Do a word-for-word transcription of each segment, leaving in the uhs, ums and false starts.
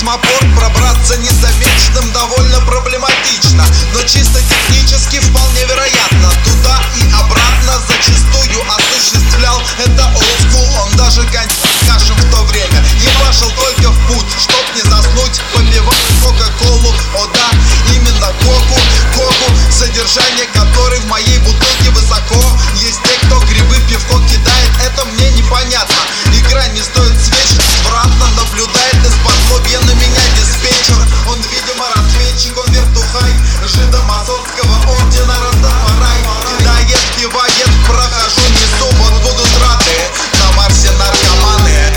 космопорт пробраться незамеченным довольно проблематично, но чисто технически вполне вероятно. Туда и обратно зачастую осуществлял это олдскул. Он даже коньяк кашем в то время не пошел только в путь, чтоб не заснуть, попивал кока-колу. О да, именно коку, коку, содержание которой в моей бутылке высоко. Есть те, кто грибы пивко кидает, это мне непонятно. Игра не стоит свеч, обратно наблюдает из-под лобья на меня диспетчер. Он, видимо, разведчик, он вертухай жида мазовского ордена Растафарай. Кидает, кивает, прохожу, несу, вот будут рады на Марсе наркоманы.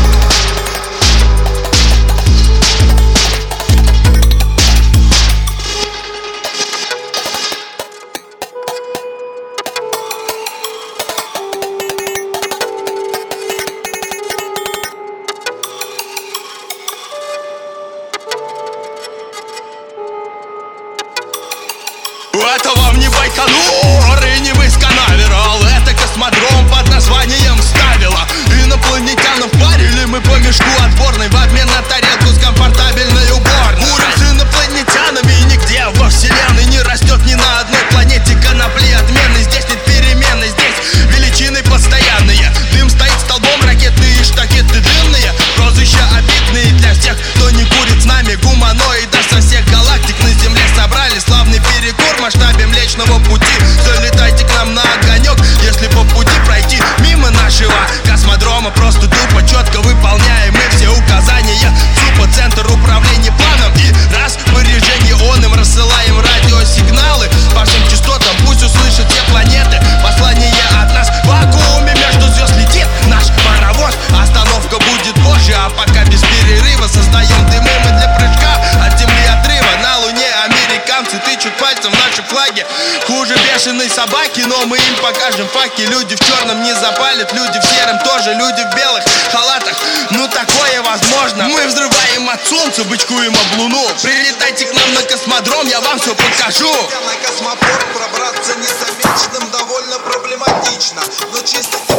Это вам не Байконур и не Байконур, это космодром под названием Ставила. Инопланетянам парили мы по мешку отборной в обмен на тарелку с комфортабельной уборной. Курим с инопланетянами, и нигде во вселенной не растет ни на одной планете конопли отменной. Здесь нет перемены, здесь величины постоянные. Дым стоит столбом, ракеты и штакеты дымные. Прозвища обидные для всех, кто не курит с нами. Гуманоидов со всех галактик на Земле собрали славный перекур в масштабе Млечного Пути. Залетайте к нам на огонек, если по пути пройти мимо нашего космодрома. Просто тупо четко выполняем мы все указания ЦУПа, центр управления планом. И распоряжение он им рассылаем радиосигналы по всем частотам, пусть услышат все планеты. Послание от нас в вакууме между звезд летит наш паровоз. Остановка будет позже, а пока без перерыва создаем дымы мы для прыжка от Земли отрыва. На Луне американцы тычут пальцем в наши флаги хуже бешеной собаки, но мы им покажем факи. Люди в черном не запалят, люди в сером тоже, люди в белых халатах. Ну такое возможно. Мы взрываем от солнца, бычкуем об луну. Прилетайте к нам на космодром, я вам все покажу. На космопорт пробраться незамеченным довольно проблематично, но чисто